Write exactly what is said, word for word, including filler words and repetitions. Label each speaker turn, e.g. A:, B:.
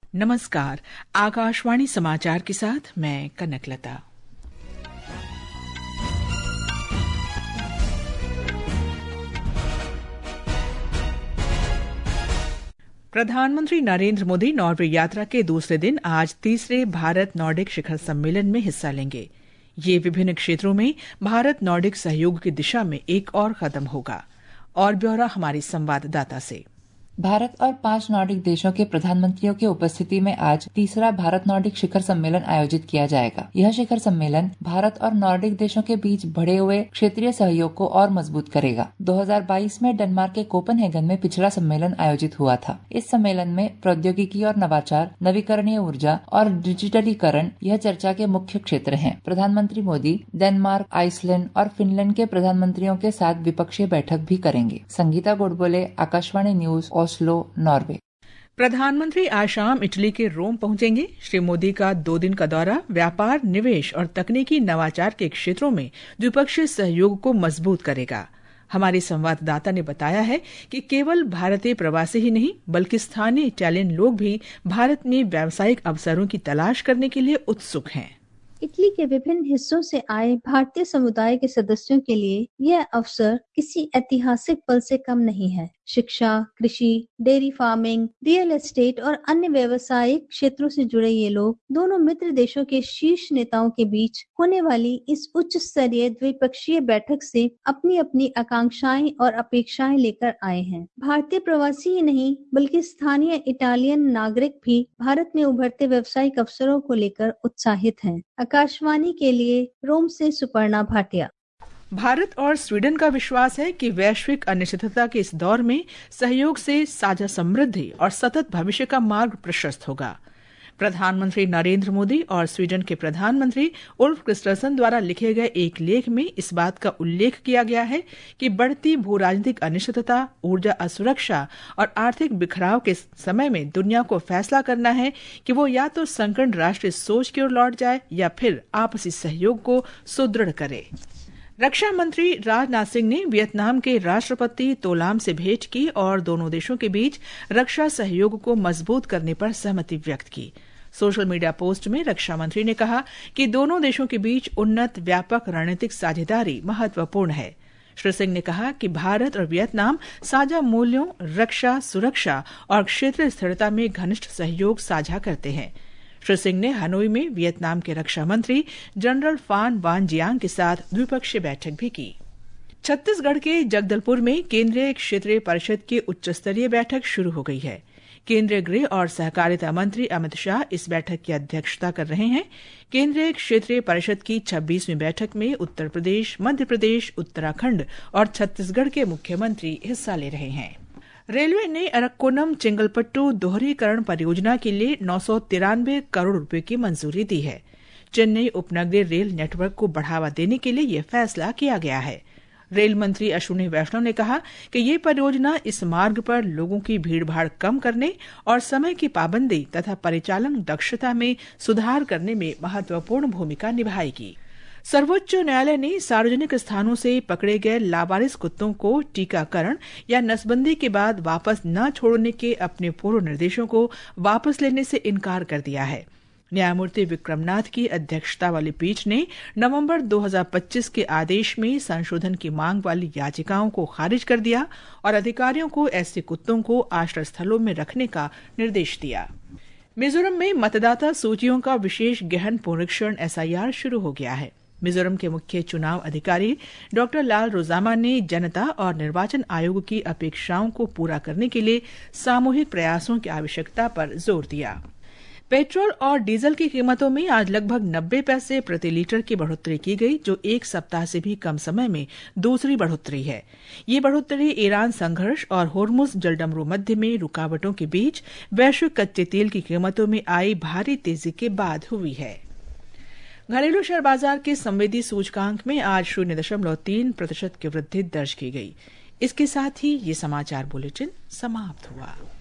A: नमस्कार, आकाशवाणी समाचार के साथ मैं कनकलता। प्रधानमंत्री नरेंद्र मोदी नॉर्वे यात्रा के दूसरे दिन आज तीसरे भारत नॉर्डिक शिखर सम्मेलन में हिस्सा लेंगे। ये विभिन्न क्षेत्रों में भारत नॉर्डिक सहयोग की दिशा में एक और कदम होगा। और ब्यौरा हमारी संवाददाता से।
B: भारत और पांच नॉर्डिक देशों के प्रधानमंत्रियों की उपस्थिति में आज तीसरा भारत नॉर्डिक शिखर सम्मेलन आयोजित किया जाएगा। यह शिखर सम्मेलन भारत और नॉर्डिक देशों के बीच बढ़े हुए क्षेत्रीय सहयोग को और मजबूत करेगा। दो हज़ार बाईस में डेनमार्क के कोपेनहेगन में पिछला सम्मेलन आयोजित हुआ था। इस सम्मेलन में प्रौद्योगिकी और नवाचार, नवीकरणीय ऊर्जा और डिजिटलीकरण यह चर्चा के मुख्य क्षेत्र हैं। प्रधानमंत्री मोदी डेनमार्क, आइसलैंड और फिनलैंड के प्रधानमंत्रियों के साथ द्विपक्षीय बैठक भी करेंगे। Sangeeta Godbole, Akashvani news, Oslo, Norway.
A: प्रधानमंत्री आज शाम इटली के रोम पहुंचेंगे। श्री मोदी का दो दिन का दौरा व्यापार, निवेश और तकनीकी नवाचार के क्षेत्रों में द्विपक्षीय सहयोग को मजबूत करेगा। हमारे संवाददाता ने बताया है कि केवल भारतीय प्रवासी ही नहीं बल्कि स्थानीय इटालियन लोग भी भारत में व्यावसायिक अवसरों की तलाश करने के लिए उत्सुक हैं।
C: इटली के विभिन्न हिस्सों से आए भारतीय समुदाय के सदस्यों के लिए यह अवसर किसी ऐतिहासिक पल से कम नहीं है। शिक्षा, कृषि, डेयरी फार्मिंग, रियल एस्टेट और अन्य व्यावसायिक क्षेत्रों से जुड़े ये लोग दोनों मित्र देशों के शीर्ष नेताओं के बीच होने वाली इस उच्च स्तरीय द्विपक्षीय बैठक से अपनी अपनी आकांक्षाएं और अपेक्षाएं लेकर आए हैं। भारतीय प्रवासी ही नहीं बल्कि स्थानीय इटालियन नागरिक भी भारत में उभरते व्यावसायिक अवसरों को लेकर उत्साहित हैं। आकाशवाणी के लिए रोम से सुपर्णा भाटिया।
A: भारत और स्वीडन का विश्वास है कि वैश्विक अनिश्चितता के इस दौर में सहयोग से साझा समृद्धि और सतत भविष्य का मार्ग प्रशस्त होगा। प्रधानमंत्री नरेंद्र मोदी और स्वीडन के प्रधानमंत्री उल्फ क्रिस्टरसन द्वारा लिखे गए एक लेख में इस बात का उल्लेख किया गया है कि बढ़ती भू राजनीतिक अनिश्चितता, ऊर्जा असुरक्षा और आर्थिक बिखराव के समय में दुनिया को फैसला करना है कि वो या तो संकीर्ण राष्ट्रीय सोच की ओर लौट जाए या फिर आपसी सहयोग को सुदृढ़ करे। रक्षा मंत्री राजनाथ सिंह ने वियतनाम के राष्ट्रपति तो लाम से भेंट की और दोनों देशों के बीच रक्षा सहयोग को मजबूत करने पर सहमति व्यक्त की। सोशल मीडिया पोस्ट में रक्षा मंत्री ने कहा कि दोनों देशों के बीच उन्नत व्यापक रणनीतिक साझेदारी महत्वपूर्ण है। श्री सिंह ने कहा कि भारत और वियतनाम साझा मूल्यों, रक्षा, सुरक्षा और क्षेत्रीय स्थिरता में घनिष्ठ सहयोग साझा करते हैं। श्री सिंह ने हनोई में वियतनाम के रक्षा मंत्री जनरल फान वान जियांग के साथ द्विपक्षीय बैठक भी की। छत्तीसगढ़ के जगदलपुर में केंद्रीय क्षेत्रीय परिषद की उच्च स्तरीय बैठक शुरू हो गई है। केंद्रीय गृह और सहकारिता मंत्री अमित शाह इस बैठक की अध्यक्षता कर रहे हैं। केंद्रीय क्षेत्रीय परिषद की छब्बीसवीं बैठक में उत्तर प्रदेश, मध्य प्रदेश, उत्तराखंड और छत्तीसगढ़ के मुख्यमंत्री हिस्सा ले रहे हैं। रेलवे ने अरक्कोनम चेंगलपट्टू दोहरीकरण परियोजना के लिए नौ सौ तिरानवे करोड़ रुपए की मंजूरी दी है। चेन्नई उपनगरीय रेल नेटवर्क को बढ़ावा देने के लिए यह फैसला किया गया है। रेल मंत्री अश्विनी वैष्णव ने कहा कि ये परियोजना इस मार्ग पर लोगों की भीड़भाड़ कम करने और समय की पाबंदी तथा परिचालन दक्षता में सुधार करने में महत्वपूर्ण भूमिका निभाएगी। सर्वोच्च न्यायालय ने सार्वजनिक स्थानों से पकड़े गए लावारिस कुत्तों को टीकाकरण या नसबंदी के बाद वापस न छोड़ने के अपने पूर्व निर्देशों को वापस लेने से इनकार कर दिया है। न्यायमूर्ति विक्रमनाथ की अध्यक्षता वाली पीठ ने नवंबर दो हज़ार पच्चीस के आदेश में संशोधन की मांग वाली याचिकाओं को खारिज कर दिया और अधिकारियों को ऐसे कुत्तों को आश्रय स्थलों में रखने का निर्देश दिया। मिजोरम में मतदाता सूचियों का विशेष गहन पुनरीक्षण एस आई आर शुरू हो गया है। मिजोरम के मुख्य चुनाव अधिकारी डॉक्टर लाल रोजामा ने जनता और निर्वाचन आयोग की अपेक्षाओं को पूरा करने के लिए सामूहिक प्रयासों की आवश्यकता पर जोर दिया। पेट्रोल और डीजल की कीमतों में आज लगभग नब्बे पैसे प्रति लीटर की बढ़ोतरी की गई, जो एक सप्ताह से भी कम समय में दूसरी बढ़ोतरी है। ये बढ़ोतरी ईरान संघर्ष और होर्मुज जलडमरू मध्य में रुकावटों के बीच वैश्विक कच्चे तेल की कीमतों में आई भारी तेजी के बाद हुई है। घरेलू शेयर बाजार के संवेदी सूचकांक में आज शून्य दशमलव तीन प्रतिशत की वृद्धि दर्ज की गई। इसके साथ ही ये समाचार बुलेटिन समाप्त हुआ।